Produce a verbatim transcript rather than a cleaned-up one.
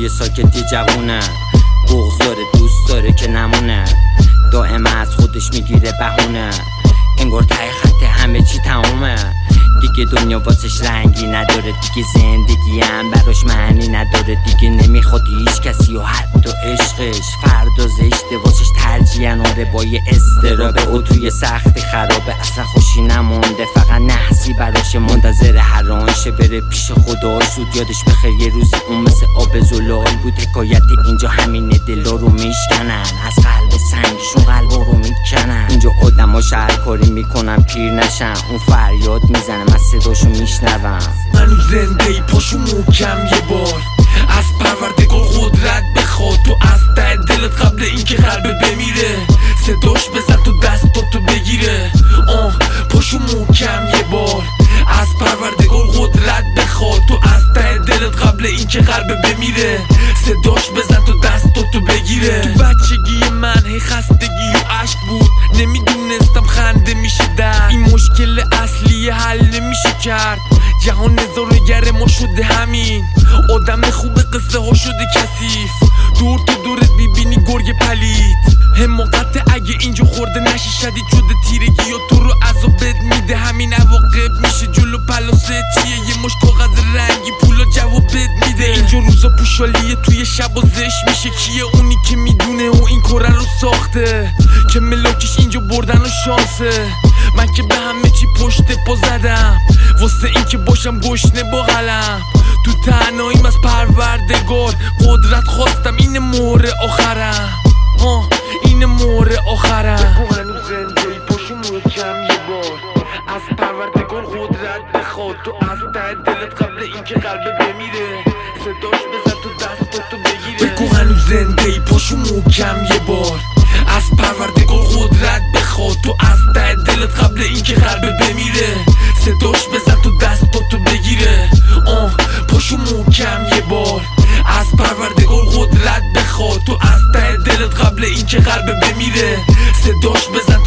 جای ساکتی جوونه، بغض داره دوست داره که نمونه، دائما از خودش میگیره بهونه، انگار ته خط همه چی تمومه، دیگه دنیا واسش رنگی نداره، دیگه زندگی هم براش معنی نداره، دیگه نمیخواد هیچ کسی و حتی عشقش، فردا زشته واسش ترجیحاً آره با یه استرابه، او توی سختی خرابه، اصلا خوشی نمونده، فقط نحسی براش منتظر هر آنشه بره پیش خداش، زود یادش بخیر یه روزی اون مثل آب زلال بود، حکایت اینجا همینه، دلا رو میشکنن از قلب سنگشون قلبا رو میکنن، اینجا آدما شهرکاری میکنن پیر نشن، اون فریاد میزنه من صداشو میشنوم، منو زنده ای پاشو محکم یه بار، از پروردگار قدرت بخواد، تو از ته دلت قبل اینکه قلبت بمیره، صداش بزن تو دستاتو بگیره، آه پاشو محکم یه بار، از پروردگار قدرت بخواد، تو از ته دلت قبل اینکه قلبت بمیره، صداش بزن تو دستاتو بگیره. تو بچگی من هی خستگی و عشق بود، نمیدونستم خنده میشه در این مشکل اصلی حل نمیشه کرد، جهان نظاره‌گر ما شده همین، آدم خوب قصه ها شده کثیف، دور تو دورت بیبینی گرگ پلید، حماقت اگه اینجا خورده نشی شدید شده تیرگی یا تو رو عذابت میده، همین عواقب میشه جلو پلاسه چیه، یه مش کاغذ رنگی پولا جوابت میده، اینجا روزا پوشالیه توی شب و زش میشه، کیه اونی که میدونه و این کره رو ساخته، که ملاکش اینجا بردن و شانسه، من که به همه چی پشت پا زدم واسه این که باشم گشنه با قلم، تو تنهاییم از پروردگار قدرت خواستم، این مهر آخرم، ها این مهر آخرم. بگو هنو زنده ای پاشو محکم یه بار، از پروردگار قدرت بخواد، تو از ته دلت قبل اینکه قلبت بمیره، صداش بزن تو دستاتو بگیره. بگو هنو زنده ای پاشو محکم یه بار، از پروردگار قدرت بخواد، تو از ته دلت قبل اینکه قلبت بمیره، صداش بزن تو دستاتو بگیره، آه پاشو محکم یه بار، از پروردگار قدرت بخواد، تو از ته دلت قبل اینکه قلبت بمیره، صداش بزن